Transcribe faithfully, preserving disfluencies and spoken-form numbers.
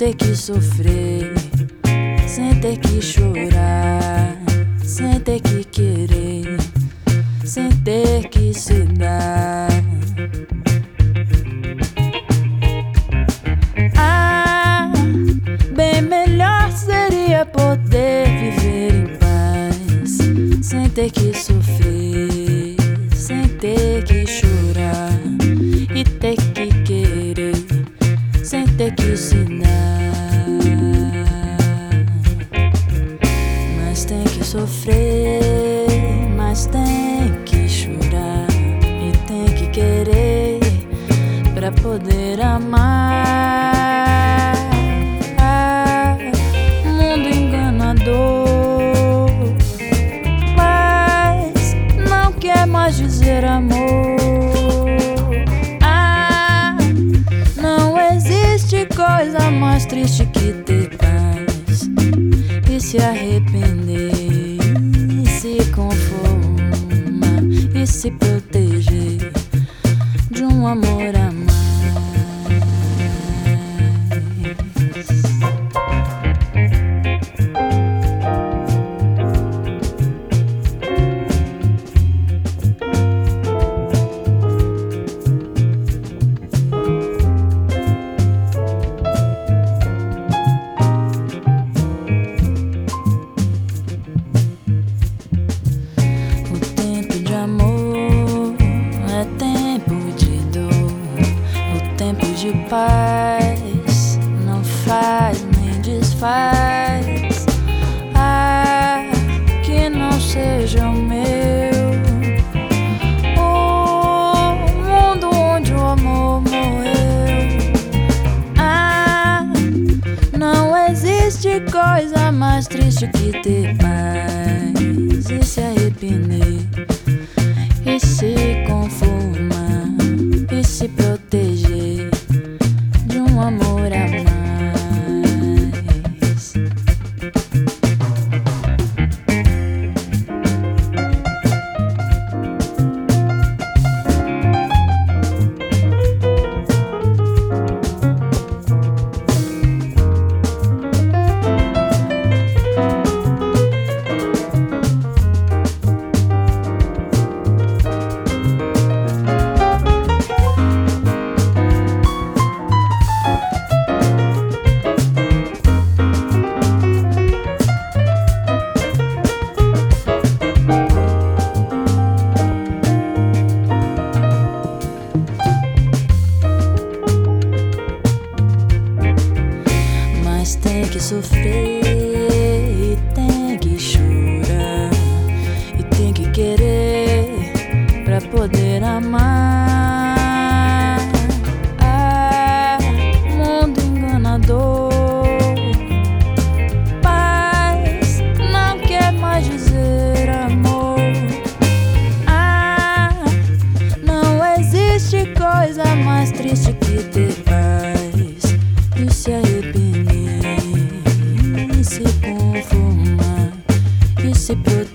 ter que sofrer, sem ter que chorar, sem ter que querer, sem ter que se dar. Ah, bem melhor seria poder viver em paz, sem ter que sofrer, sem ter que chorar e ter que querer, sem ter que se dar. Mas tem que sofrer, mas tem que chorar e tem que querer pra poder amar. Ah, mundo enganador, mas não quer mais dizer amor. Coisa mais triste que ter paz e se arrepender, e se conformar e se proteger de um amor a mais. De paz não faz nem desfaz. Ah, que não seja o meu o mundo onde o amor morreu. Ah, não existe coisa mais triste que ter paz e se arrepender e se conformar e se proteger de um amor a mais. Tem que sofrer e tem que chorar e tem que querer pra poder amar. Ah, mundo enganador, paz não quer mais dizer amor. Ah, não existe coisa mais triste que ter paz e se arrepender, se conformar e se proteger